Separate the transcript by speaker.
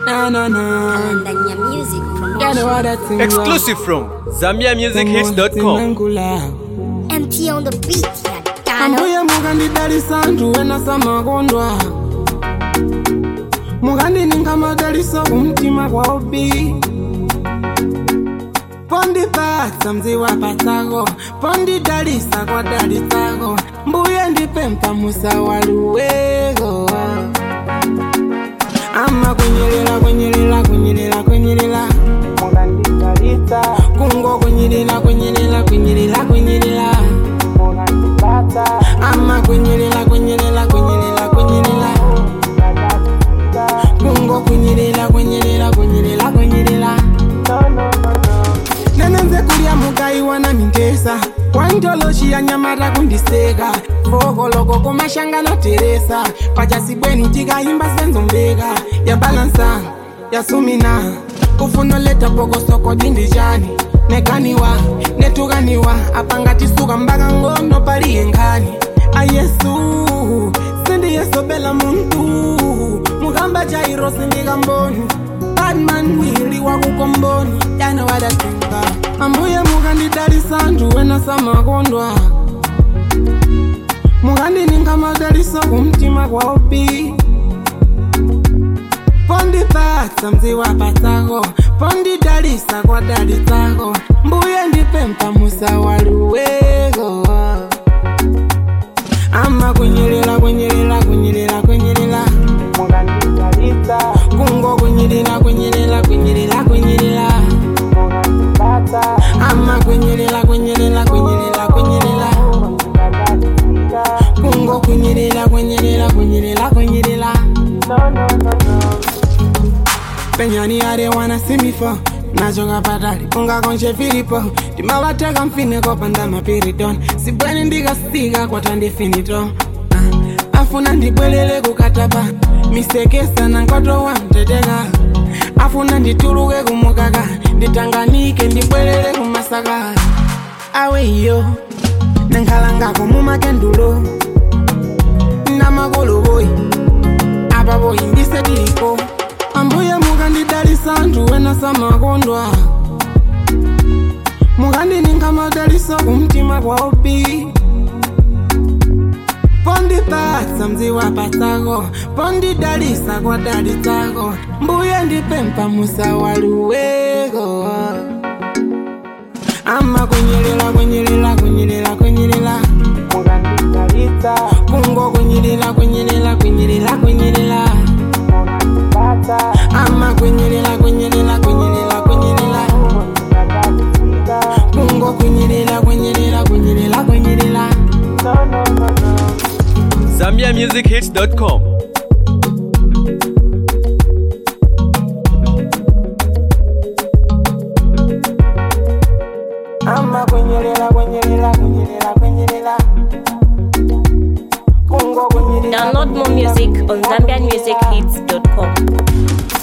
Speaker 1: Zambia Music Promotion.
Speaker 2: Exclusive from ZambiaMusicHits.com.
Speaker 1: MT on the beat, yeah.
Speaker 3: Ambuye mukandidalitsa anthu ena samagondwa. Mukandinenga madalitso kumtima kwaobi. Pondipatsa mziwapatsako, pondidalitsa kwadalitsako. Mbuye ndipempha musawaluweko. Ama kwenyelela mukandidalitsa. Kungo kwenyelela ama kwenyelela kungo kwenyelela nenenze kulya mukaiwa na mingesa waintoloshi ya nyamata kundiseka fokoloko komashangano teresa pachasibweni tikayimba senzombeka ya balansa ya sumina ufunoleta pokosoko dindijani nekaniwa netukaniwa apangatisuka mpaka ngono paliye ngani ayesu sindiyesobela muntu mukamba jairo sindikamboni badman wili wakukomboni yana wadatunga ambuye mukandidalitsa anthu ena samakondwa mukandininga madalitso kumtima kwaobi pondipatsa mziwapatsako pondidalitsa kwadalitsako mbuye ndipempha musawaluweko ama kwenyelela mukandidalitsa kungo kwenyelela ama kwenyelela kungo kwenyelela no. Penyani are wanna see me for nachoka patali unga konche filipo timavateka mfineko panda mapiridon sibweni ndikasika kwatandi finito afuna ndibwelele kukatapa misekesa na nkoto wa mteteka afuna ndituluke kumukaka nditanganike ndibwelele kumasaka aweyo nenkhalangako mumakendulo namakoloboyi apaboyi ndisetiko ambuye mukandidalitsa anthu ena samakondwa mukandininga madalitso kumtima kwaobi pondipatsa mziwapatsako pondidalitsa kwadalitsako mbuye ndipempha musawaluweko ama kwenyelela mukandidalitsa kungo kwenyelela ama kwenyelela kungo kwenyelela no.
Speaker 2: ZambiaMusicHits.com.
Speaker 3: ama kwenyelela kungo kwenyelela.
Speaker 4: Download more music on ZambiaMusicHits.com.